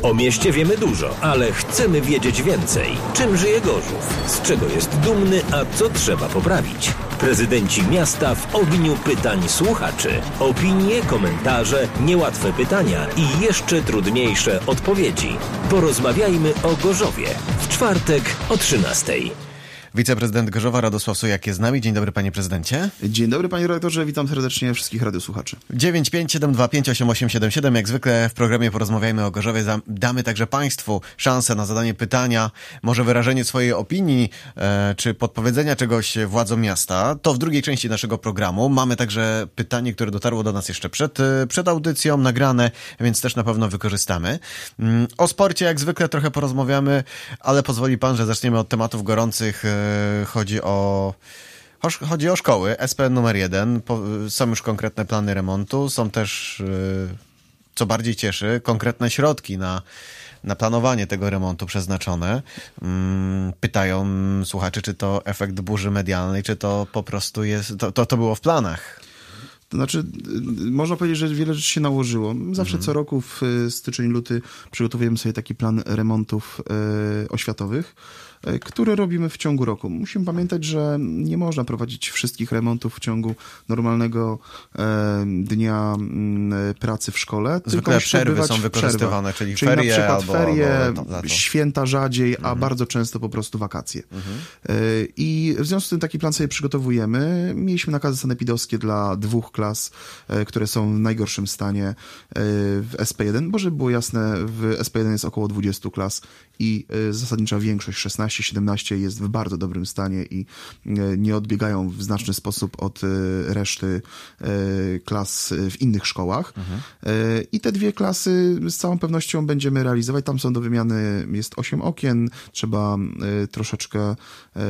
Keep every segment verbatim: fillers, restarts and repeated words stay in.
O mieście wiemy dużo, ale chcemy wiedzieć więcej. Czym żyje Gorzów? Z czego jest dumny, a co trzeba poprawić? Prezydenci miasta w ogniu pytań słuchaczy. Opinie, komentarze, niełatwe pytania i jeszcze trudniejsze odpowiedzi. Porozmawiajmy o Gorzowie w czwartek o trzynastej. Wiceprezydent Gorzowa Radosław Sujak jest z nami. Dzień dobry, panie prezydencie. Dzień dobry, panie redaktorze. Witam serdecznie wszystkich radiosłuchaczy. dziewięć pięć siedem dwa pięć osiem osiem siedem siedem. Jak zwykle w programie Porozmawiajmy o Gorzowie damy także państwu szansę na zadanie pytania, może wyrażenie swojej opinii, e, czy podpowiedzenia czegoś władzom miasta. To w drugiej części naszego programu. Mamy także pytanie, które dotarło do nas jeszcze przed, przed audycją, nagrane, więc też na pewno wykorzystamy. O sporcie jak zwykle trochę porozmawiamy, ale pozwoli pan, że zaczniemy od tematów gorących. Chodzi o, chodzi o szkoły. S P N numer jeden. Są już konkretne plany remontu. Są też, co bardziej cieszy, konkretne środki na, na planowanie tego remontu przeznaczone. Pytają słuchacze, czy to efekt burzy medialnej, czy to po prostu jest, to, to, to było w planach. To znaczy, można powiedzieć, że wiele rzeczy się nałożyło. Zawsze mhm. co roku w styczeń, luty przygotowujemy sobie taki plan remontów e, oświatowych, e, które robimy w ciągu roku. Musimy pamiętać, że nie można prowadzić wszystkich remontów w ciągu normalnego e, dnia m, pracy w szkole. Zwykle przerwy są wykorzystywane, czyli, czyli ferie na przykład albo, ferie, albo święta rzadziej, mhm. a bardzo często po prostu wakacje. Mhm. E, I w związku z tym taki plan sobie przygotowujemy. Mieliśmy nakazy sanepidowskie dla dwóch klas, które są w najgorszym stanie w S P jeden, bo żeby było jasne, w S P jeden jest około dwadzieścia klas i zasadnicza większość, szesnaście siedemnaście, jest w bardzo dobrym stanie i nie odbiegają w znaczny sposób od reszty klas w innych szkołach. Mhm. I te dwie klasy z całą pewnością będziemy realizować. Tam są do wymiany, jest osiem okien, trzeba troszeczkę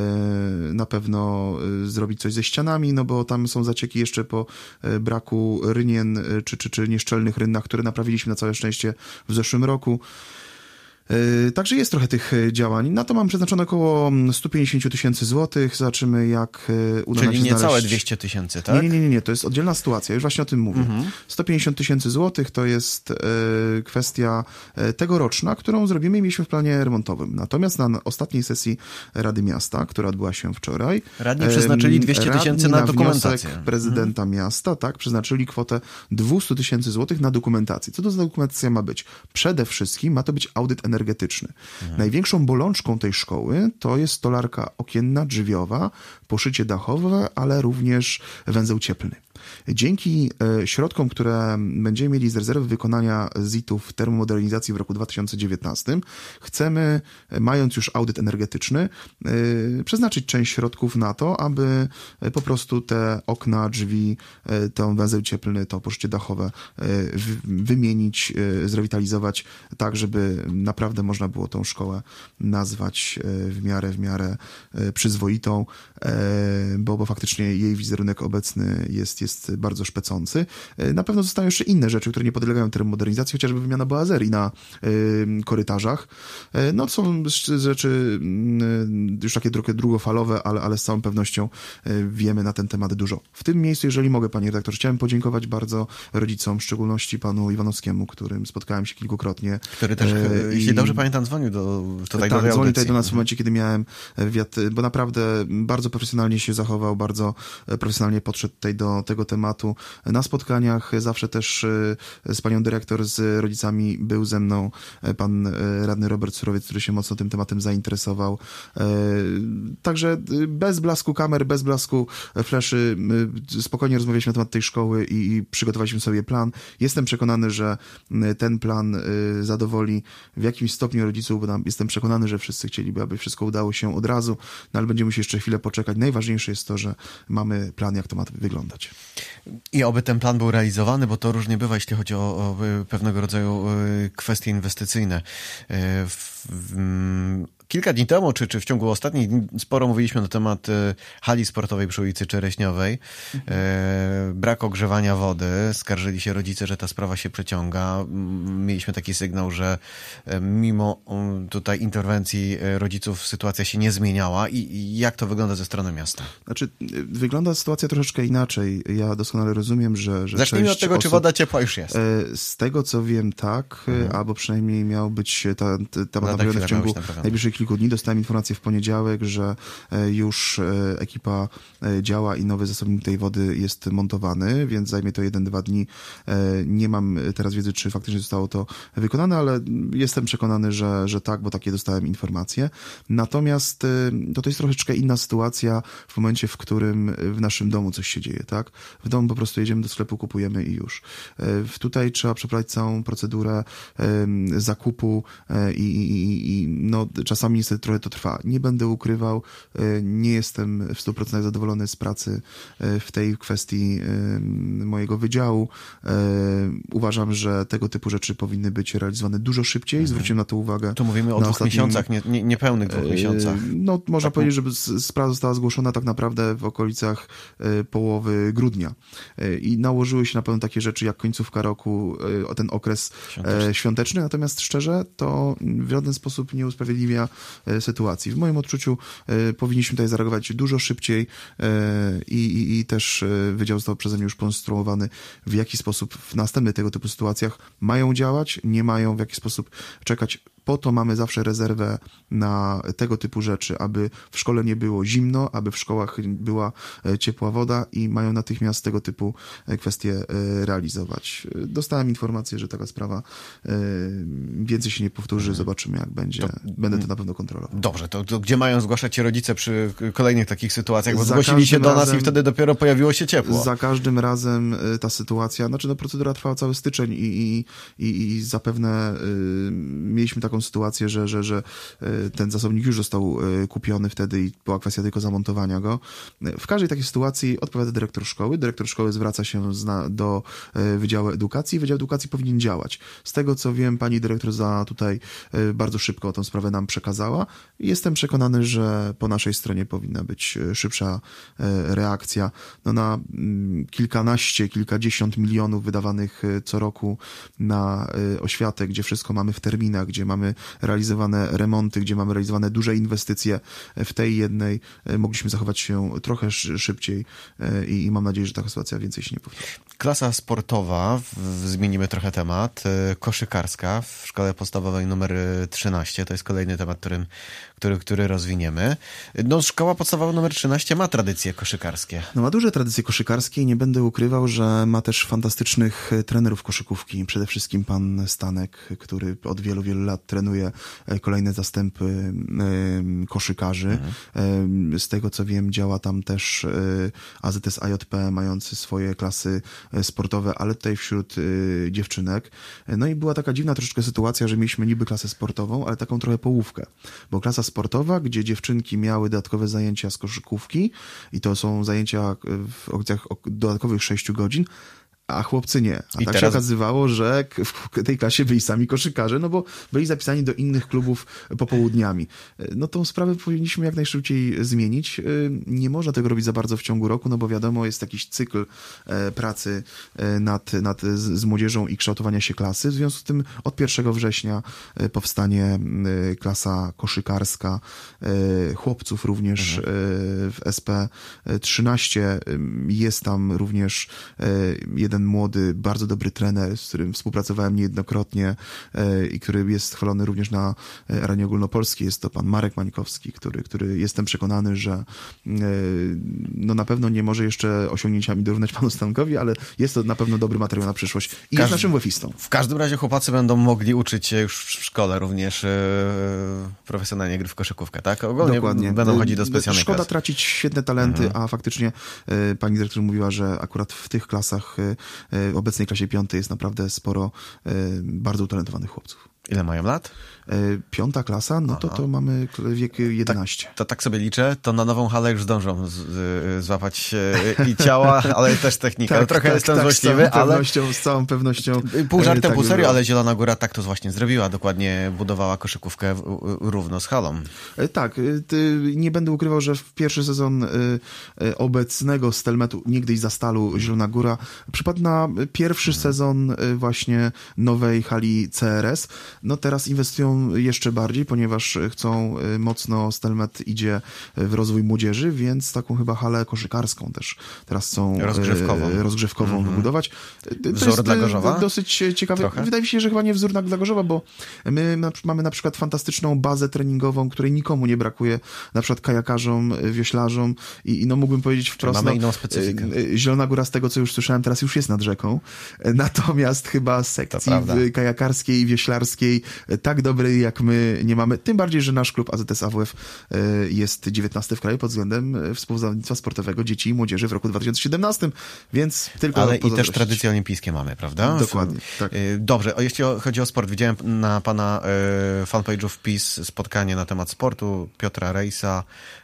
na pewno zrobić coś ze ścianami, no bo tam są zacieki jeszcze po braku rynien czy, czy, czy nieszczelnych rynnach, które naprawiliśmy na całe szczęście w zeszłym roku. Także jest trochę tych działań. Na to mam przeznaczone około sto pięćdziesiąt tysięcy złotych. Zobaczymy, jak uda nam się Czyli nie znaleźć... całe dwieście tysięcy, tak? Nie, nie, nie, nie, to jest oddzielna sytuacja. Już właśnie o tym mówię. Mhm. sto pięćdziesiąt tysięcy złotych to jest e, kwestia e, tegoroczna, którą zrobimy i mieliśmy w planie remontowym. Natomiast na ostatniej sesji Rady Miasta, która odbyła się wczoraj... Radni przeznaczyli dwieście tysięcy na, na dokumentację. prezydenta mhm. miasta, tak, przeznaczyli kwotę dwieście tysięcy złotych na dokumentację. Co to za dokumentacja ma być? Przede wszystkim ma to być audyt energetyczny. energetyczny. Mhm. Największą bolączką tej szkoły to jest stolarka okienna, drzwiowa, poszycie dachowe, ale również węzeł cieplny. Dzięki e, środkom, które będziemy mieli z rezerwy wykonania Z I T-ów termomodernizacji w roku dwa tysiące dziewiętnastym, chcemy, mając już audyt energetyczny, e, przeznaczyć część środków na to, aby e, po prostu te okna, drzwi, e, ten węzeł cieplny, to poszycie dachowe e, w, wymienić, e, zrewitalizować tak, żeby naprawdę można było tą szkołę nazwać e, w miarę, w miarę e, przyzwoitą, e, bo, bo faktycznie jej wizerunek obecny jest, jest bardzo szpecący. Na pewno zostają jeszcze inne rzeczy, które nie podlegają termomodernizacji, chociażby wymiana boazerii na y, korytarzach. No są rzeczy y, już takie trochę drugofalowe, ale, ale z całą pewnością y, wiemy na ten temat dużo. W tym miejscu, jeżeli mogę, panie redaktor, chciałem podziękować bardzo rodzicom, w szczególności panu Iwanowskiemu, którym spotkałem się kilkukrotnie. Który też, y, jeśli dobrze pamiętam, dzwonił do, tutaj tak, do dzwonił tutaj do nas w momencie, kiedy miałem wywiad, bo naprawdę bardzo profesjonalnie się zachował, bardzo profesjonalnie podszedł tutaj do tego tematu. Na spotkaniach zawsze też z panią dyrektor, z rodzicami był ze mną pan radny Robert Surowiec, który się mocno tym tematem zainteresował. Także bez blasku kamer, bez blasku fleszy spokojnie rozmawialiśmy na temat tej szkoły i przygotowaliśmy sobie plan. Jestem przekonany, że ten plan zadowoli w jakimś stopniu rodziców, bo jestem przekonany, że wszyscy chcieliby, aby wszystko udało się od razu, no ale będziemy musieli jeszcze chwilę poczekać. Najważniejsze jest to, że mamy plan, jak to ma wyglądać. I oby ten plan był realizowany, bo to różnie bywa, jeśli chodzi o, o pewnego rodzaju kwestie inwestycyjne. W, w, kilka dni temu, czy, czy w ciągu ostatnich dni sporo mówiliśmy na temat e, hali sportowej przy ulicy Czereśniowej. Mhm. E, brak ogrzewania wody. Skarżyli się rodzice, że ta sprawa się przeciąga. Mieliśmy taki sygnał, że e, mimo um, tutaj interwencji rodziców sytuacja się nie zmieniała. I, I jak to wygląda ze strony miasta? Znaczy, wygląda sytuacja troszeczkę inaczej. Ja doskonale rozumiem, że... że Zacznijmy od tego, osób, czy woda ciepła już jest. Z tego, co wiem, tak, mhm. albo przynajmniej miał być ta, ta naprawiona w ciągu najbliższych kilku dni. Dostałem informację w poniedziałek, że już ekipa działa i nowy zasobnik tej wody jest montowany, więc zajmie to jeden, dwa dni. Nie mam teraz wiedzy, czy faktycznie zostało to wykonane, ale jestem przekonany, że, że tak, bo takie dostałem informacje. Natomiast to, to jest troszeczkę inna sytuacja w momencie, w którym w naszym domu coś się dzieje, tak? W domu po prostu jedziemy do sklepu, kupujemy i już. Tutaj trzeba przeprowadzić całą procedurę zakupu i, i, i no, czasami niestety trochę to trwa. Nie będę ukrywał, nie jestem w stu procentach zadowolony z pracy w tej kwestii mojego wydziału. Uważam, że tego typu rzeczy powinny być realizowane dużo szybciej. Mhm. Zwróciłem na to uwagę. Tu mówimy o dwóch ostatnim... miesiącach, nie, nie, niepełnych dwóch miesiącach. No, można tak, powiedzieć, że sprawa została zgłoszona tak naprawdę w okolicach połowy grudnia. I nałożyły się na pewno takie rzeczy jak końcówka roku, ten okres świąteczny. świąteczny. Natomiast szczerze, to w żaden sposób nie usprawiedliwia sytuacji. W moim odczuciu powinniśmy tutaj zareagować dużo szybciej i, i, i też wydział został przeze mnie już poinstruowany, w jaki sposób w następnych tego typu sytuacjach mają działać, nie mają, w jaki sposób czekać. Po to mamy zawsze rezerwę na tego typu rzeczy, aby w szkole nie było zimno, aby w szkołach była ciepła woda i mają natychmiast tego typu kwestie realizować. Dostałem informację, że taka sprawa więcej się nie powtórzy, zobaczymy jak będzie. To, Będę to na pewno kontrolował. Dobrze, to, to gdzie mają zgłaszać się rodzice przy kolejnych takich sytuacjach? Bo zgłosili się do nas razem, i wtedy dopiero pojawiło się ciepło. Za każdym razem ta sytuacja, znaczy no procedura trwała cały styczeń i, i, i, i zapewne y, mieliśmy taką sytuację, że, że, że ten zasobnik już został kupiony wtedy i była kwestia tylko zamontowania go. W każdej takiej sytuacji odpowiada dyrektor szkoły. Dyrektor szkoły zwraca się zna, do Wydziału Edukacji. Wydział Edukacji powinien działać. Z tego, co wiem, pani dyrektor za tutaj bardzo szybko tę sprawę nam przekazała. Jestem przekonany, że po naszej stronie powinna być szybsza reakcja. No na kilkanaście, kilkadziesiąt milionów wydawanych co roku na oświatę, gdzie wszystko mamy w terminach, gdzie mamy realizowane remonty, gdzie mamy realizowane duże inwestycje, w tej jednej mogliśmy zachować się trochę szybciej i, i mam nadzieję, że taka sytuacja więcej się nie powtórzy. Klasa sportowa, w, zmienimy trochę temat, koszykarska w szkole podstawowej numer trzynaście, to jest kolejny temat, którym, który, który rozwiniemy. No, szkoła podstawowa numer trzynaście ma tradycje koszykarskie. No ma duże tradycje koszykarskie i nie będę ukrywał, że ma też fantastycznych trenerów koszykówki. Przede wszystkim pan Stanek, który od wielu, wielu lat trenuje kolejne zastępy koszykarzy. Mhm. Z tego, co wiem, działa tam też A Z S A J P, mający swoje klasy sportowe, ale tutaj wśród dziewczynek. No i była taka dziwna troszeczkę sytuacja, że mieliśmy niby klasę sportową, ale taką trochę połówkę. Bo klasa sportowa, gdzie dziewczynki miały dodatkowe zajęcia z koszykówki i to są zajęcia w okolicach dodatkowych sześciu godzin, a chłopcy nie. A I tak teraz... się okazywało, że w tej klasie byli sami koszykarze, no bo byli zapisani do innych klubów popołudniami. No tą sprawę powinniśmy jak najszybciej zmienić. Nie można tego robić za bardzo w ciągu roku, no bo wiadomo, jest jakiś cykl pracy nad, nad, z młodzieżą i kształtowania się klasy. W związku z tym od pierwszego września powstanie klasa koszykarska, chłopców również mhm. w S P trzynaście. Jest tam również jeden młody, bardzo dobry trener, z którym współpracowałem niejednokrotnie e, i który jest chwalony również na arenie ogólnopolskiej. Jest to pan Marek Mańkowski, który, który jestem przekonany, że e, no na pewno nie może jeszcze osiągnięciami dorównać panu Stankowi, ale jest to na pewno dobry materiał na przyszłość i Każdy, jest naszym łefistą. W każdym razie chłopacy będą mogli uczyć się już w szkole również e, profesjonalnie gry w koszykówkę, tak? Ogólnie Dokładnie. Będą chodzić do specjalnej Szkoda klasy. tracić świetne talenty, mhm. a faktycznie e, pani dyrektor mówiła, że akurat w tych klasach w obecnej klasie piątej jest naprawdę sporo bardzo utalentowanych chłopców. Ile mają lat? Piąta klasa, no to to mamy wiek jedenaście. Tak, to tak sobie liczę, to na nową halę już zdążą z, z, złapać i ciała, ale też technika. Tak, no, trochę tak, jestem tak, złośliwy, z całą ale... Pewnością, z całą pewnością... Pół żartem, tak pół serio, było. ale Zielona Góra tak to właśnie zrobiła. Dokładnie budowała koszykówkę w, równo z halą. Tak, nie będę ukrywał, że w pierwszy sezon obecnego Stelmetu, niegdyś Zastalu Zielona Góra, przypadł na pierwszy hmm. sezon właśnie nowej hali C R S. No teraz inwestują jeszcze bardziej, ponieważ chcą mocno, Stelmet idzie w rozwój młodzieży, więc taką chyba halę koszykarską też teraz chcą rozgrzewkową, rozgrzewkową mm-hmm. wybudować. To wzór jest dla Gorzowa? Dosyć ciekawe. Trochę? Wydaje mi się, że chyba nie wzór dla Gorzowa, bo my na, mamy na przykład fantastyczną bazę treningową, której nikomu nie brakuje, na przykład kajakarzom, wioślarzom i, i no mógłbym powiedzieć wprost, mamy no, inną specyfikę. Zielona Góra, z tego co już słyszałem, teraz już jest nad rzeką, natomiast chyba sekcji kajakarskiej i wioślarskiej tak dobrej jak my nie mamy, tym bardziej, że nasz klub A Z S A W F jest dziewiętnasty w kraju pod względem współzawodnictwa sportowego dzieci i młodzieży w roku dwa tysiące siedemnastym, więc tylko... Ale i też tradycje olimpijskie mamy, prawda? Dokładnie, tak. Dobrze, jeśli chodzi o sport, widziałem na pana fanpage'u wpis, spotkanie na temat sportu Piotra Rejsa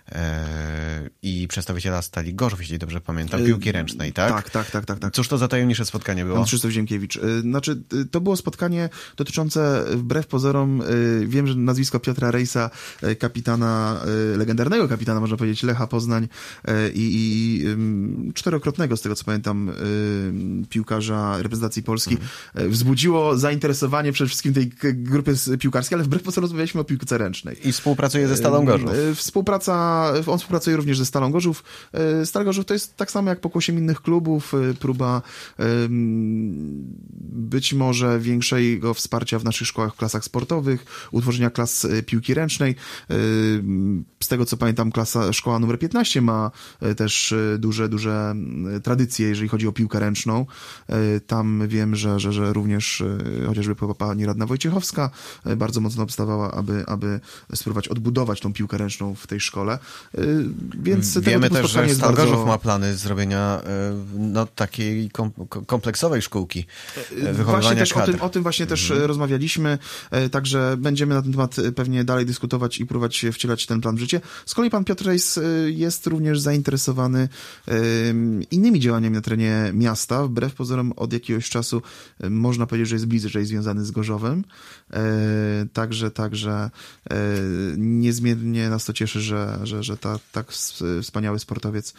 i przedstawiciela Stali Gorzów, jeśli dobrze pamiętam, piłki ręcznej, tak? Tak, tak, tak, tak. tak. Cóż to za tajemnicze spotkanie było? Pan Krzysztof Ziemkiewicz. Znaczy, to było spotkanie dotyczące, wbrew pozorom, wiem, że nazwisko Piotra Rejsa, kapitana, legendarnego kapitana, można powiedzieć, Lecha Poznań i, i czterokrotnego, z tego co pamiętam, piłkarza reprezentacji Polski, hmm. wzbudziło zainteresowanie przede wszystkim tej grupy piłkarskiej, ale wbrew pozorom rozmawialiśmy o piłce ręcznej. I współpracuje ze Stalą Gorzów. Współpraca, on współpracuje również ze Stalą Gorzów. Stal Gorzów to jest tak samo jak pokłosiem innych klubów, próba być może większego wsparcia w naszych szkołach, w klasach sportowych, utworzenia klas piłki ręcznej. Z tego co pamiętam, klasa, szkoła numer piętnaście ma też duże, duże tradycje, jeżeli chodzi o piłkę ręczną. Tam wiem, że, że, że również chociażby pani radna Wojciechowska bardzo mocno obstawała, aby, aby spróbować odbudować tą piłkę ręczną w tej szkole. Więc wiemy też, że jest Stal Gorzów bardzo... ma plany zrobienia no, takiej kom, kompleksowej szkółki wychowywania właśnie też kadr. O tym, o tym właśnie też mhm. rozmawialiśmy, także będziemy na ten temat pewnie dalej dyskutować i próbować wcielać ten plan w życie. Z kolei pan Piotr Rejs jest również zainteresowany innymi działaniami na terenie miasta. Wbrew pozorom od jakiegoś czasu można powiedzieć, że jest bliżej związany z Gorzowem. Także, także niezmiernie nas to cieszy, że, że, że ta, tak wspaniały sportowiec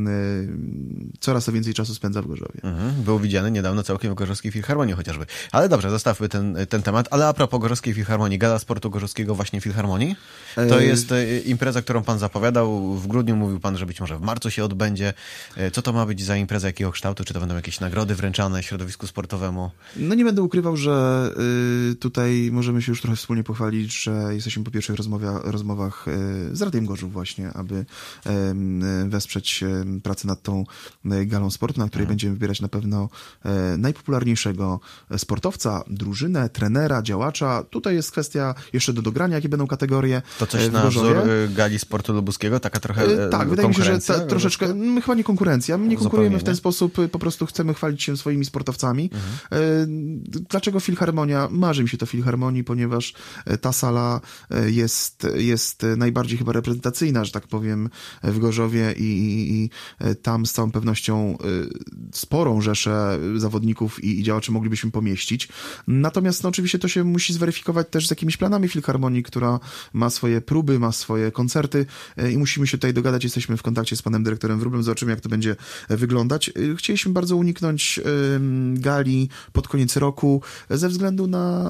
coraz więcej czasu spędza w Gorzowie. Mhm. Był widziany niedawno całkiem w Gorzowskiej Filharmonii chociażby. Ale dobrze, zostawmy ten, ten temat. Ale a propos Gorzowskiej Filharmonii, Gala Sportu Gorzowskiego właśnie Filharmonii, to jest impreza, którą pan zapowiadał. W grudniu mówił pan, że być może w marcu się odbędzie. Co to ma być za impreza, jakiego kształtu? Czy to będą jakieś nagrody wręczane środowisku sportowemu? No nie będę ukrywał, że y, tutaj możemy się już trochę wspólnie pochwalić, że jesteśmy po pierwszych rozmowia, rozmowach y, z Radiem Gorzów właśnie, aby y, wesprzeć y, pracę nad tą y, galą sportu, na której hmm. będziemy wybierać na pewno y, najpopularniejszego sportowca, drużynę, trenera, działacza. Tutaj jest kwestia jeszcze do dogrania, jakie będą kategorie. To coś na wzór gali sportu lubuskiego? Taka trochę y, Tak, wydaje mi się, że ta, troszeczkę, my chyba nie konkurencja, my nie konkurujemy w ten sposób, po prostu chcemy chwalić się swoimi sportowcami. Mhm. Y, dlaczego Filharmonia? Marzy mi się to Filharmonii, ponieważ ta sala jest, jest najbardziej chyba reprezentacyjna, że tak powiem, w Gorzowie i, i, i tam z całą pewnością sporą rzeszę zawodników i, i działaczy moglibyśmy pomieścić. Natomiast no, oczywiście to się musi zweryfikować też z jakimiś planami Filharmonii, która ma swoje próby, ma swoje koncerty i musimy się tutaj dogadać. Jesteśmy w kontakcie z panem dyrektorem Wróblem, zobaczymy, jak to będzie wyglądać. Chcieliśmy bardzo uniknąć gali pod koniec roku ze względu na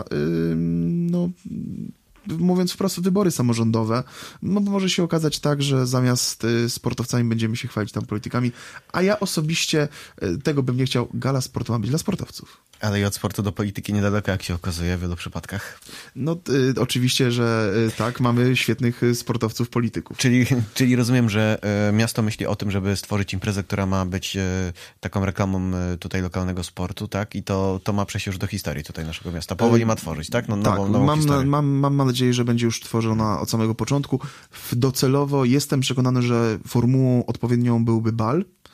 no, mówiąc wprost, wybory samorządowe, no bo może się okazać tak, że zamiast sportowcami będziemy się chwalić tam politykami, a ja osobiście tego bym nie chciał. Gala sportu ma być dla sportowców. Ale i od sportu do polityki niedaleko, jak się okazuje w wielu przypadkach. No y, oczywiście, że y, tak, mamy świetnych sportowców, polityków. Czyli, czyli rozumiem, że y, miasto myśli o tym, żeby stworzyć imprezę, która ma być y, taką reklamą y, tutaj lokalnego sportu, tak? I to, to ma przejść już do historii tutaj naszego miasta. Powoli ma tworzyć, tak? No, nową, tak, nową mam, historię. mam, mam nadzieję, że będzie już tworzona od samego początku. Docelowo jestem przekonany, że formułą odpowiednią byłby bal.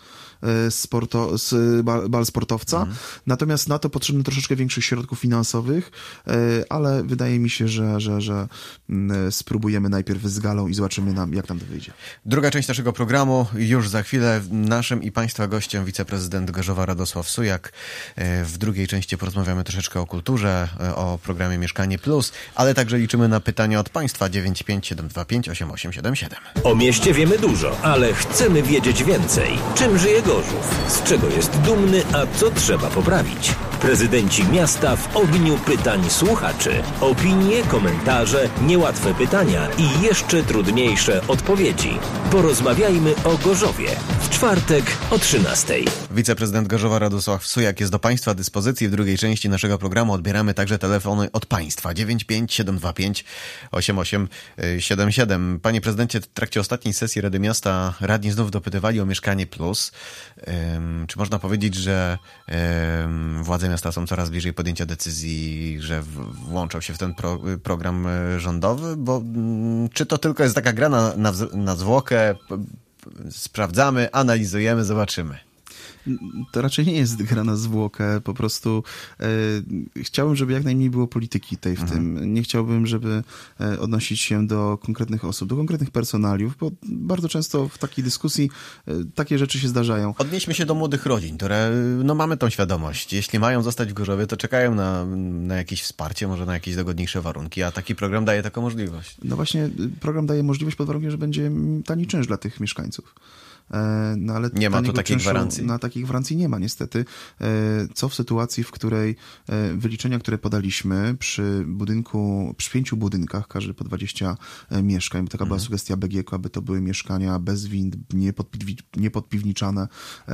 sporto, z bal, bal sportowca. Mhm. Natomiast na to potrzebne troszeczkę większych środków finansowych, ale wydaje mi się, że, że, że spróbujemy najpierw z galą i zobaczymy, nam, jak nam to wyjdzie. Druga część naszego programu już za chwilę. Naszym i Państwa gościem wiceprezydent Gorzowa Radosław Sujak. W drugiej części porozmawiamy troszeczkę o kulturze, o programie Mieszkanie Plus, ale także liczymy na pytania od Państwa dziewięć pięć siedem dwa pięć osiem osiem siedem siedem. O mieście wiemy dużo, ale chcemy wiedzieć więcej. Czym żyje Gorzów? Z czego jest dumny, a co trzeba poprawić? Prezydenci miasta w ogniu pytań słuchaczy. Opinie, komentarze, niełatwe pytania i jeszcze trudniejsze odpowiedzi. Porozmawiajmy o Gorzowie. W czwartek o trzynastej. Wiceprezydent Gorzowa Radosław Sujak jest do Państwa dyspozycji. W drugiej części naszego programu odbieramy także telefony od Państwa. dziewięć pięć siedem dwa pięć osiem osiem siedem siedem. Panie prezydencie, w trakcie ostatniej sesji Rady Miasta radni znów dopytywali o Mieszkanie Plus. Um, czy można powiedzieć, że um, władze miasta są coraz bliżej podjęcia decyzji, że w, włączą się w ten pro, program rządowy? Bo um, czy to tylko jest taka gra na, na, na zwłokę? Sprawdzamy, analizujemy, zobaczymy. To raczej nie jest gra na zwłokę, po prostu e, chciałbym, żeby jak najmniej było polityki tej w mhm. tym. Nie chciałbym, żeby e, odnosić się do konkretnych osób, do konkretnych personaliów, bo bardzo często w takiej dyskusji e, takie rzeczy się zdarzają. Odnieśmy się do młodych rodzin, które, no mamy tą świadomość. Jeśli mają zostać w Gorzowie, to czekają na, na jakieś wsparcie, może na jakieś dogodniejsze warunki, a taki program daje taką możliwość. No właśnie, program daje możliwość pod warunkiem, że będzie tani czynsz dla tych mieszkańców. No, ale nie ma tu takiej gwarancji. Na takiej gwarancji nie ma niestety. Co w sytuacji, w której wyliczenia, które podaliśmy przy budynku, przy pięciu budynkach, każdy po dwadzieścia mieszkań, bo taka mhm. była sugestia B G K, aby to były mieszkania bez wind, niepodpiwniczane,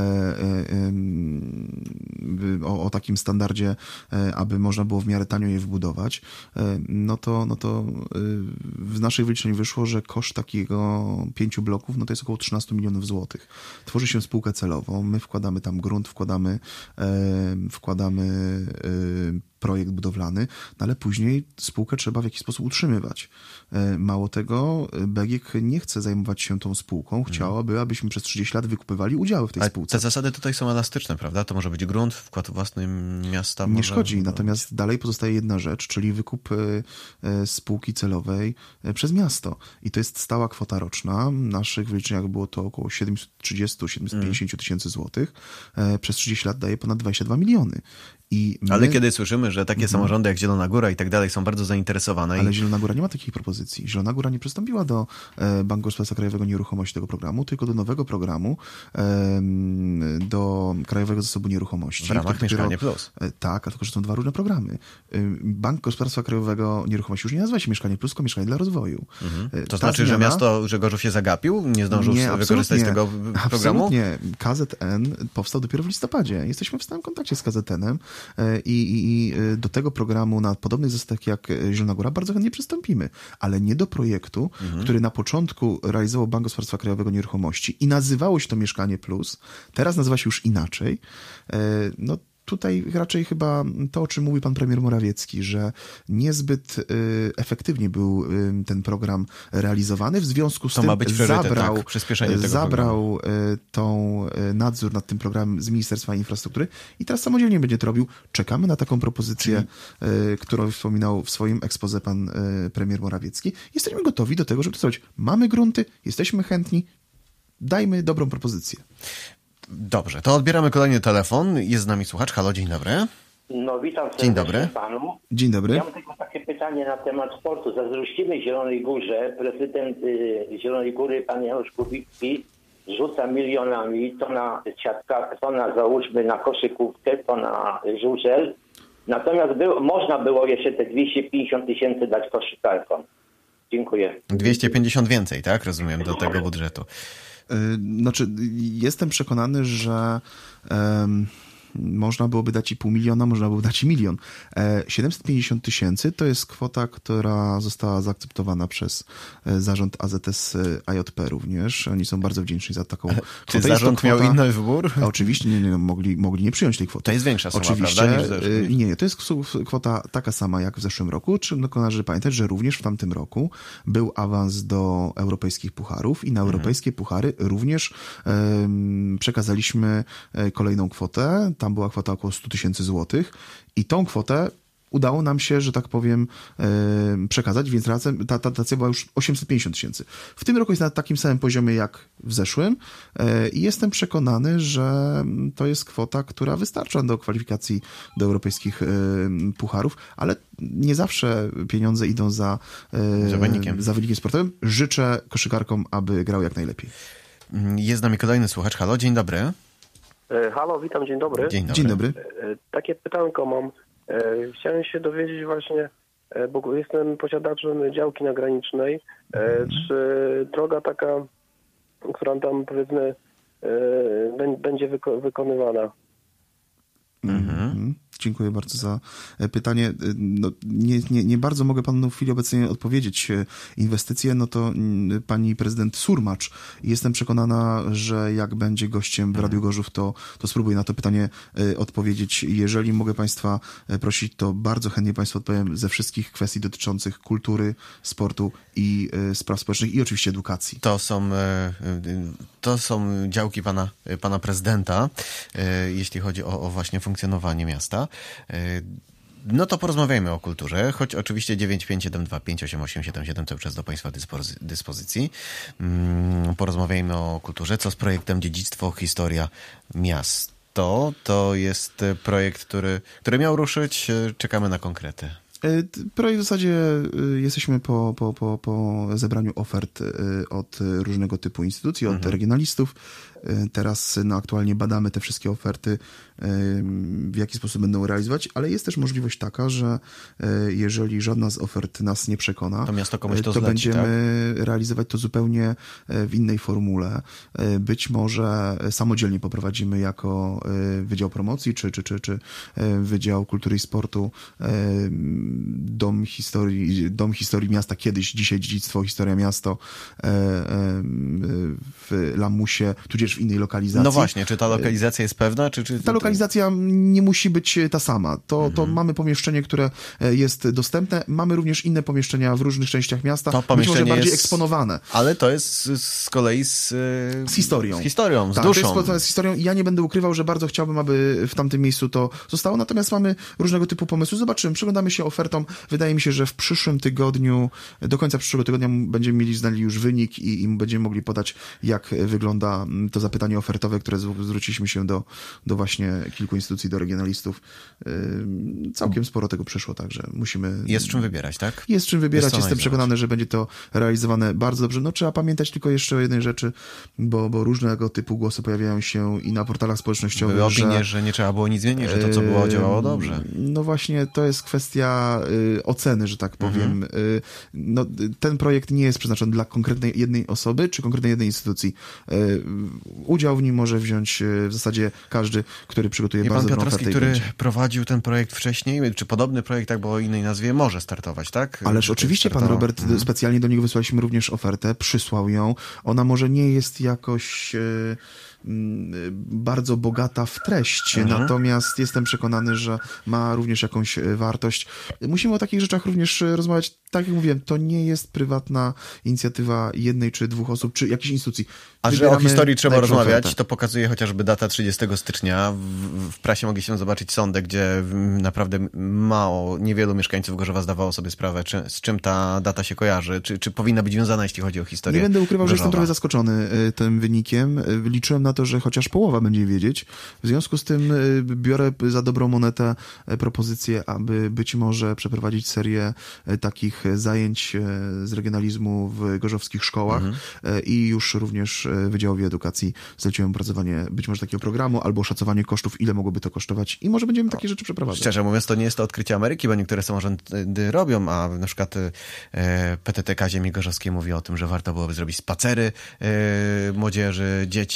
o, o takim standardzie, aby można było w miarę tanio je wbudować, no to, no to w naszych wyliczeniach wyszło, że koszt takiego pięciu bloków, no to jest około trzynaście milionów złotych. Tworzy się spółkę celową, my wkładamy tam grunt, wkładamy, e, wkładamy e, projekt budowlany, no ale później spółkę trzeba w jakiś sposób utrzymywać. E, mało tego, B G K nie chce zajmować się tą spółką, chciałaby, abyśmy przez trzydzieści lat wykupywali udziały w tej ale spółce. Te zasady tutaj są elastyczne, prawda? To może być grunt, wkład własny miasta. Nie może... szkodzi, natomiast dalej pozostaje jedna rzecz, czyli wykup e, spółki celowej e, przez miasto. I to jest stała kwota roczna. W naszych wyliczeniach było to około siedemset trzydzieści do siedemset pięćdziesiąt mm. tysięcy złotych. E, przez trzydzieści lat daje ponad dwadzieścia dwa miliony. I my... Ale kiedy słyszymy, że takie mm-hmm. samorządy jak Zielona Góra i tak dalej są bardzo zainteresowane. Ale i... Zielona Góra nie ma takich propozycji. Zielona Góra nie przystąpiła do e, Banku Gospodarstwa Krajowego Nieruchomości tego programu, tylko do nowego programu, e, do Krajowego Zasobu Nieruchomości. W ramach Mieszkanie Plus. E, tak, a tylko, że są dwa różne programy. E, Bank Gospodarstwa Krajowego Nieruchomości już nie nazywa się Mieszkanie Plus, tylko Mieszkanie dla Rozwoju. Mm-hmm. To Ta znaczy, zmiana... że miasto, że Gorzów się zagapił? Nie zdążył nie, wykorzystać tego programu? Absolutnie. K Z N powstał dopiero w listopadzie. Jesteśmy w stałym kontakcie z K Z N-em e, i I do tego programu na podobnych zasadach jak Zielona Góra bardzo chętnie przystąpimy, ale nie do projektu, mhm. który na początku realizował Bank Gospodarstwa Krajowego Nieruchomości i nazywało się to Mieszkanie Plus, teraz nazywa się już inaczej. No tutaj raczej chyba to, o czym mówi pan premier Morawiecki, że niezbyt y, efektywnie był y, ten program realizowany, w związku z to tym ma być zabrał, tak, przyspieszenie tego zabrał y, tą y, nadzór nad tym programem z Ministerstwa Infrastruktury i teraz samodzielnie będzie to robił. Czekamy na taką propozycję, y, którą wspominał w swoim exposé pan y, premier Morawiecki. Jesteśmy gotowi do tego, żeby to zrobić. Mamy grunty, jesteśmy chętni, dajmy dobrą propozycję. Dobrze, to odbieramy kolejny telefon. Jest z nami słuchacz. Halo, dzień dobry. No witam serdecznie dzień dobry. panu. Dzień dobry. Ja mam tylko takie pytanie na temat sportu. Zazdrościmy Zielonej Górze. Prezydent y, Zielonej Góry, pan Janusz Kubicki, rzuca milionami, to na siatka, to na załóżmy na koszykówkę, to na żużel. Natomiast było, można było jeszcze te dwieście pięćdziesiąt tysięcy dać koszykarkom. Dziękuję. dwieście pięćdziesiąt więcej, tak? Rozumiem, do tego budżetu. Znaczy, jestem przekonany, że um, można byłoby dać i pół miliona, można byłoby dać i milion. siedemset pięćdziesiąt tysięcy to jest kwota, która została zaakceptowana przez zarząd A Z S A J P również. Oni są bardzo wdzięczni za taką kwotę. Czy zarząd kwota... miał inny wybór? A oczywiście nie, nie, mogli, mogli nie przyjąć tej kwoty. To jest większa suma, oczywiście, prawda? Niż zeszły. Nie, nie, to jest kwota taka sama jak w zeszłym roku. Czy należy pamiętać, że również w tamtym roku był awans do europejskich pucharów i na europejskie puchary również um, przekazaliśmy kolejną kwotę. Tam była kwota około sto tysięcy złotych i tą kwotę udało nam się, że tak powiem, e, przekazać, więc razem ta dotacja była już osiemset pięćdziesiąt tysięcy. W tym roku jest na takim samym poziomie jak w zeszłym e, i jestem przekonany, że to jest kwota, która wystarcza do kwalifikacji do europejskich e, pucharów, ale nie zawsze pieniądze idą za, e, za, wynikiem. za wynikiem sportowym. Życzę koszykarkom, aby grały jak najlepiej. Jest z nami kolejny słuchacz. Halo, dzień dobry. Halo, witam, dzień dobry. Dzień dobry. Dzień dobry. Takie pytanko mam. Chciałem się dowiedzieć właśnie, bo jestem posiadaczem działki nagranicznej, czy droga taka, która tam powiedzmy będzie wyko- wykonywana. Mhm. Dziękuję bardzo za pytanie. No, nie, nie, nie bardzo mogę panu w chwili obecnej odpowiedzieć. Inwestycje, no to pani prezydent Surmacz. Jestem przekonana, że jak będzie gościem w Radiu Gorzów, to, to spróbuję na to pytanie odpowiedzieć. Jeżeli mogę państwa prosić, to bardzo chętnie państwu odpowiem ze wszystkich kwestii dotyczących kultury, sportu i spraw społecznych i oczywiście edukacji. To są, to są działki pana, pana prezydenta, jeśli chodzi o, o właśnie funkcjonowanie miasta. No to porozmawiajmy o kulturze, choć oczywiście dziewięć pięć siedem dwa pięć osiem osiem siedem siedem cały czas do państwa dyspozy- dyspozycji. Porozmawiajmy o kulturze. Co z projektem Dziedzictwo, Historia Miasto? To jest projekt, który, który miał ruszyć. Czekamy na konkrety. Projekt w zasadzie jesteśmy po, po, po, po zebraniu ofert od różnego typu instytucji, od mhm. regionalistów. Teraz no, aktualnie badamy te wszystkie oferty, w jaki sposób będą realizować, ale jest też możliwość taka, że jeżeli żadna z ofert nas nie przekona, to, miasto komuś to, to zleci, będziemy tak? realizować to zupełnie w innej formule. Być może samodzielnie poprowadzimy jako Wydział Promocji, czy, czy, czy, czy Wydział Kultury i Sportu Dom Historii, Dom Historii Miasta, kiedyś, dzisiaj Dziedzictwo, Historia Miasto w Lamusie, tudzież w innej lokalizacji. No właśnie, czy ta lokalizacja jest pewna? Czy, czy... Ta lokalizacja nie musi być ta sama. To, mhm. to mamy pomieszczenie, które jest dostępne. Mamy również inne pomieszczenia w różnych częściach miasta. To pomieszczenie być może bardziej jest... eksponowane. Ale to jest z, z kolei z... Z historią. Z historią, z tak, duszą. To jest z historią. Ja nie będę ukrywał, że bardzo chciałbym, aby w tamtym miejscu to zostało. Natomiast mamy różnego typu pomysły. Zobaczymy, przyglądamy się ofertom. Wydaje mi się, że w przyszłym tygodniu, do końca przyszłego tygodnia będziemy mieli znali już wynik i, i będziemy mogli podać, jak wygląda to zapytanie ofertowe, które zwróciliśmy się do, do właśnie kilku instytucji, do regionalistów. Yy, całkiem sporo tego przyszło, także musimy... Jest czym wybierać, tak? Jest czym wybierać. Jest Jestem przekonany, że będzie to realizowane bardzo dobrze. No trzeba pamiętać tylko jeszcze o jednej rzeczy, bo, bo różnego typu głosy pojawiają się i na portalach społecznościowych. Były opinie, że, że nie trzeba było nic zmienić, że to, co było, działało dobrze. No właśnie, to jest kwestia y, oceny, że tak powiem. Mhm. Y, no, ten projekt nie jest przeznaczony dla konkretnej jednej osoby, czy konkretnej jednej instytucji. Y, udział w nim może wziąć y, w zasadzie każdy, który przygotuje I bardzo pan dobrą Piotrowski, ofertę. który Będzie. prowadził ten projekt wcześniej, czy podobny projekt, tak, bo o innej nazwie, może startować, tak? Ależ oczywiście pan Robert, mhm. specjalnie do niego wysłaliśmy również ofertę, przysłał ją. Ona może nie jest jakoś... Y, bardzo bogata w treść, mhm. natomiast jestem przekonany, że ma również jakąś wartość. Musimy o takich rzeczach również rozmawiać. Tak jak mówiłem, to nie jest prywatna inicjatywa jednej czy dwóch osób, czy jakiejś instytucji. A że o historii trzeba rozmawiać, ofertę. To pokazuje chociażby data trzydziestego stycznia. W, w prasie mogliśmy zobaczyć sondę, gdzie naprawdę mało, niewielu mieszkańców Gorzowa zdawało sobie sprawę, czy, z czym ta data się kojarzy, czy, czy powinna być związana, jeśli chodzi o historię. Nie będę ukrywał, Gorzowa. że jestem trochę zaskoczony tym wynikiem. Liczyłem na to, że chociaż połowa będzie wiedzieć. W związku z tym biorę za dobrą monetę propozycję, aby być może przeprowadzić serię takich zajęć z regionalizmu w gorzowskich szkołach mhm. i już również Wydziałowi Edukacji zleciłem opracowanie być może takiego programu albo szacowanie kosztów, ile mogłoby to kosztować i może będziemy takie rzeczy przeprowadzać. Szczerze mówiąc, to nie jest to odkrycie Ameryki, bo niektóre samorządy robią, a na przykład P T T K Ziemi Gorzowskiej mówi o tym, że warto byłoby zrobić spacery młodzieży, dzieci ja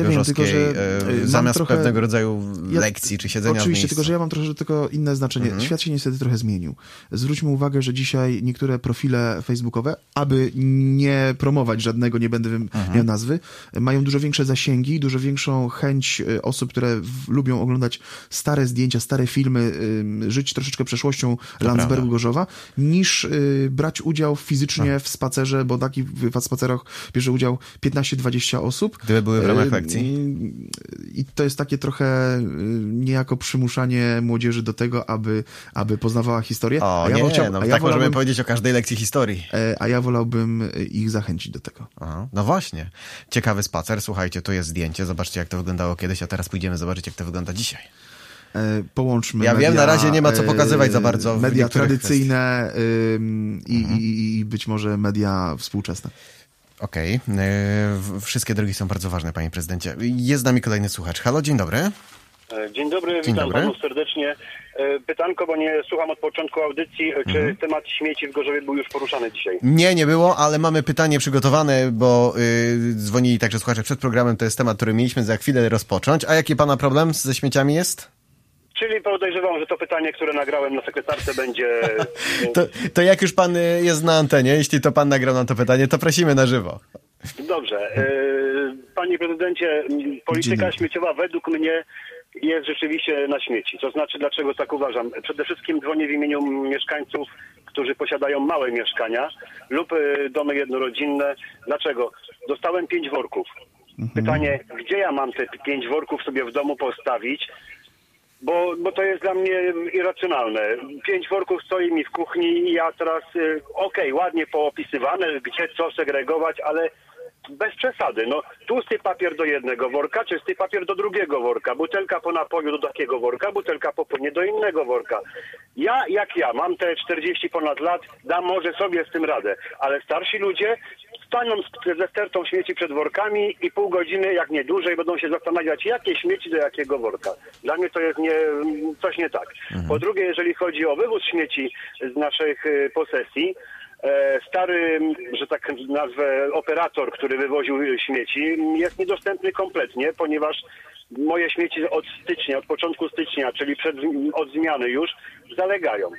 gorzowskiej, tylko, że zamiast trochę, pewnego rodzaju ja, lekcji czy siedzenia oczywiście, w tylko że ja mam trochę tylko inne znaczenie. Mhm. Świat się niestety trochę zmienił. Zwróćmy uwagę, że dzisiaj niektóre profile facebookowe, aby nie promować żadnego, nie będę mhm. miał nazwy, mają dużo większe zasięgi, dużo większą chęć osób, które w, lubią oglądać stare zdjęcia, stare filmy, y, żyć troszeczkę przeszłością to Landsbergu, prawda. Gorzowa, niż y, brać udział fizycznie no. w spacerze, bo taki w spacerach bierze udział piętnaście dwadzieścia osób. Gdyby były w ramach lekcji. I, i to jest takie trochę y, niejako przymuszanie młodzieży do tego, aby, aby poznawała historię. O a ja nie, chciał, no a ja tak wolałbym, możemy powiedzieć o każdej lekcji historii. A ja wolałbym ich zachęcić do tego. Aha, no właśnie. Ciekawy spacer. Słuchajcie, tu jest zdjęcie. Zobaczcie, jak to wyglądało kiedyś, a teraz pójdziemy zobaczyć, jak to wygląda dzisiaj. Połączmy Ja media, wiem, na razie nie ma co pokazywać za bardzo. Media tradycyjne ym, i, mhm. i, i być może media współczesne. Okej. Okay. Wszystkie drogi są bardzo ważne, panie prezydencie. Jest z nami kolejny słuchacz. Halo, dzień dobry. Dzień dobry, dzień witam dobry. Panów serdecznie. Pytanko, bo nie słucham od początku audycji. Czy mhm. temat śmieci w Gorzowie był już poruszany dzisiaj? Nie, nie było, ale mamy pytanie przygotowane, bo yy, dzwonili także słuchacze przed programem. To jest temat, który mieliśmy za chwilę rozpocząć. A jaki pana problem ze śmieciami jest? Czyli podejrzewam, że to pytanie, które nagrałem na sekretarce będzie... to, to jak już pan jest na antenie, jeśli to pan nagrał na to pytanie, to prosimy na żywo. Dobrze. Panie prezydencie, polityka śmieciowa według mnie jest rzeczywiście na śmieci. To znaczy, dlaczego tak uważam? Przede wszystkim dzwonię w imieniu mieszkańców, którzy posiadają małe mieszkania lub domy jednorodzinne. Dlaczego? Dostałem pięć worków. Pytanie, gdzie ja mam te pięć worków sobie w domu postawić? Bo, bo to jest dla mnie irracjonalne. Pięć worków stoi mi w kuchni i ja teraz, y, okej, okay, ładnie poopisywane, gdzie co segregować, ale bez przesady. No, tłusty papier do jednego worka, czysty papier do drugiego worka, butelka po napoju do takiego worka, butelka po płynie do innego worka. Ja, jak ja, mam te czterdzieści ponad lat, dam może sobie z tym radę, ale starsi ludzie staną ze stertą śmieci przed workami i pół godziny, jak nie dłużej, będą się zastanawiać, jakie śmieci do jakiego worka. Dla mnie to jest nie, coś nie tak. Mhm. Po drugie, jeżeli chodzi o wywóz śmieci z naszych posesji, stary, że tak nazwę, operator, który wywoził śmieci, jest niedostępny kompletnie, ponieważ moje śmieci od stycznia, od początku stycznia, czyli przed, od zmiany już, zalegają.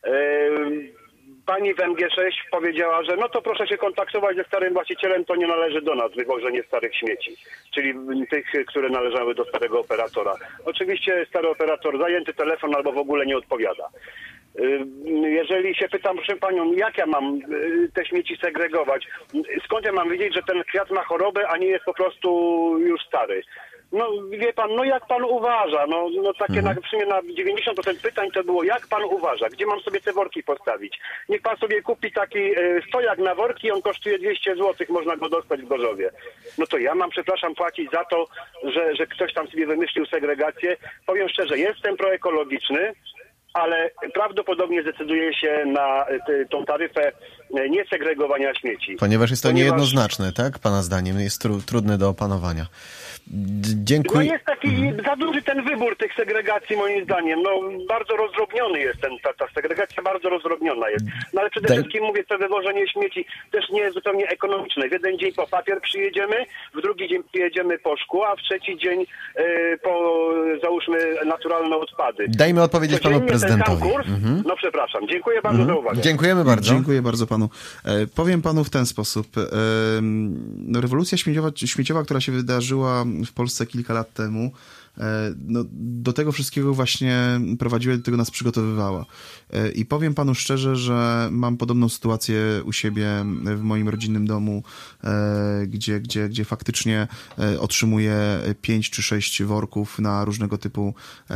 Pani w M G sześć powiedziała, że no to proszę się kontaktować ze starym właścicielem, to nie należy do nas wywożenie starych śmieci, czyli tych, które należały do starego operatora. Oczywiście stary operator zajęty telefon albo w ogóle nie odpowiada. Jeżeli się pytam, proszę panią, jak ja mam te śmieci segregować? Skąd ja mam wiedzieć, że ten kwiat ma chorobę, a nie jest po prostu już stary? No wie pan, no jak pan uważa? No, no takie mhm. na, w sumie na dziewięćdziesiąt procent pytań to było, jak pan uważa? Gdzie mam sobie te worki postawić? Niech pan sobie kupi taki y, stojak na worki, on kosztuje dwieście złotych, można go dostać w Gorzowie. No to ja mam, przepraszam, płacić za to, że, że ktoś tam sobie wymyślił segregację. Powiem szczerze, jestem proekologiczny, ale prawdopodobnie zdecyduje się na t- tą taryfę niesegregowania śmieci. Ponieważ jest to Ponieważ... niejednoznaczne, tak? Pana zdaniem jest tru- trudne do opanowania. Dziękuję. No jest taki mhm. za duży ten wybór tych segregacji moim zdaniem. No bardzo rozdrobniony jest ten, ta, ta segregacja bardzo rozdrobniona jest. No ale przede Daj... wszystkim mówię, to wywożenie śmieci też nie jest zupełnie ekonomiczne. W jeden dzień po papier przyjedziemy, w drugi dzień przyjedziemy po szkło, a w trzeci dzień y, po załóżmy naturalne odpady. Dajmy odpowiedzieć panu prezydentowi. Ten sam kurs? Mhm. No przepraszam. Dziękuję bardzo mhm. za uwagę. Dziękujemy bardzo. Dziękuję bardzo panu. E, powiem panu w ten sposób. E, no, rewolucja śmieciowa, śmieciowa, która się wydarzyła w Polsce kilka lat temu, no, do tego wszystkiego właśnie prowadziła, do tego nas przygotowywała. I powiem panu szczerze, że mam podobną sytuację u siebie w moim rodzinnym domu, gdzie, gdzie, gdzie faktycznie otrzymuję pięć czy sześć worków na różnego typu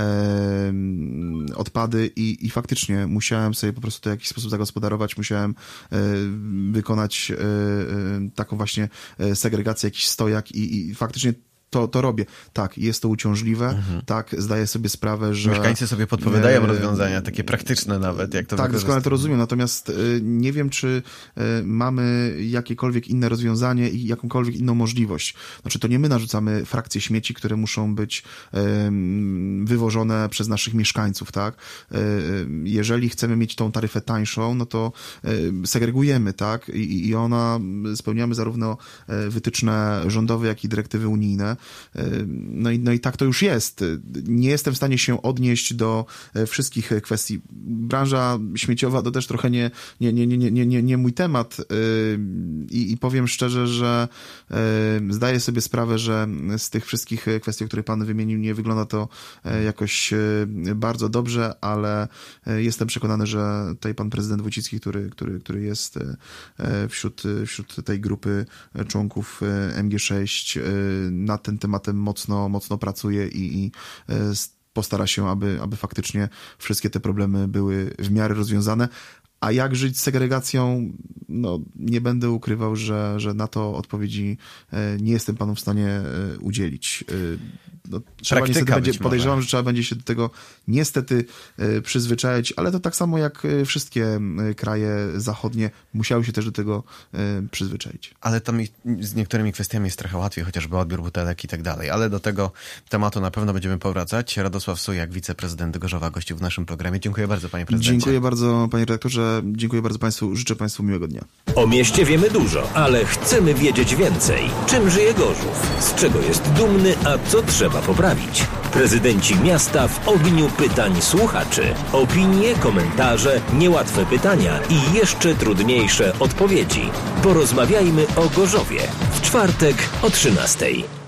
odpady i, i faktycznie musiałem sobie po prostu to w jakiś sposób zagospodarować, musiałem wykonać taką właśnie segregację, jakiś stojak i, i faktycznie To, to robię. Tak, jest to uciążliwe, mhm. tak, zdaję sobie sprawę, że... Mieszkańcy sobie podpowiadają e, rozwiązania, takie praktyczne nawet, jak to Tak, doskonale to rozumiem, natomiast y, nie wiem, czy y, mamy jakiekolwiek inne rozwiązanie i jakąkolwiek inną możliwość. Znaczy, to nie my narzucamy frakcje śmieci, które muszą być y, wywożone przez naszych mieszkańców, tak? Y, jeżeli chcemy mieć tą taryfę tańszą, no to y, segregujemy, tak? I, i ona, spełniamy zarówno wytyczne rządowe, jak i dyrektywy unijne. no i, no i tak to już jest. Nie jestem w stanie się odnieść do wszystkich kwestii. Branża śmieciowa to też trochę nie, nie, nie, nie, nie, nie, nie mój temat i, i powiem szczerze, że zdaję sobie sprawę, że z tych wszystkich kwestii, o których pan wymienił, nie wygląda to jakoś bardzo dobrze, ale jestem przekonany, że tutaj pan prezydent Wójcicki, który, który, który jest wśród, wśród tej grupy członków M G sześć, nad tym tematem mocno, mocno pracuje i, i postara się, aby, aby faktycznie wszystkie te problemy były w miarę rozwiązane. A jak żyć z segregacją? No, nie będę ukrywał, że, że na to odpowiedzi nie jestem panu w stanie udzielić. No, trzeba niestety będzie, podejrzewam, że trzeba będzie się do tego niestety przyzwyczaić, ale to tak samo jak wszystkie kraje zachodnie musiały się też do tego przyzwyczaić. Ale tam z niektórymi kwestiami jest trochę łatwiej, chociażby odbiór butelek i tak dalej. Ale do tego tematu na pewno będziemy powracać. Radosław Sujak, wiceprezydent Gorzowa, gościł w naszym programie. Dziękuję bardzo, panie prezydencie. Dziękuję bardzo, panie redaktorze. Dziękuję bardzo państwu. Życzę państwu miłego dnia. O mieście wiemy dużo, ale chcemy wiedzieć więcej. Czym żyje Gorzów? Z czego jest dumny, a co trzeba poprawić? Prezydenci miasta w ogniu pytań słuchaczy. Opinie, komentarze, niełatwe pytania i jeszcze trudniejsze odpowiedzi. Porozmawiajmy o Gorzowie w czwartek o trzynastej.